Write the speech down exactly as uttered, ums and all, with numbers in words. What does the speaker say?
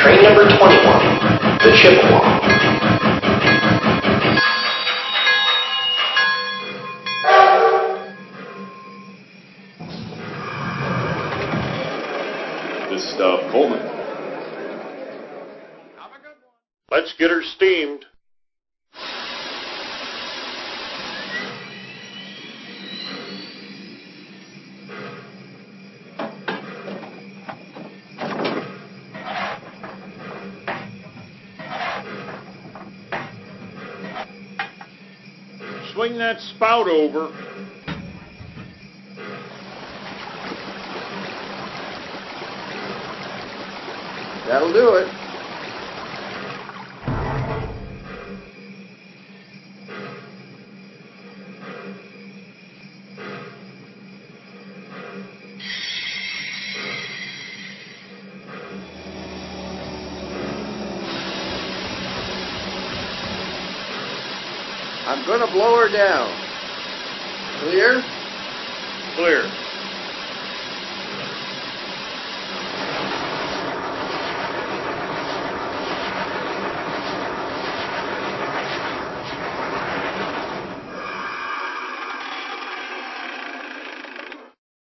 Train number twenty-one, the Chippewa. This is uh, Coleman. Let's get her steamed. Swing that spout over. That'll do it. I'm going to blow her down. Clear? Clear.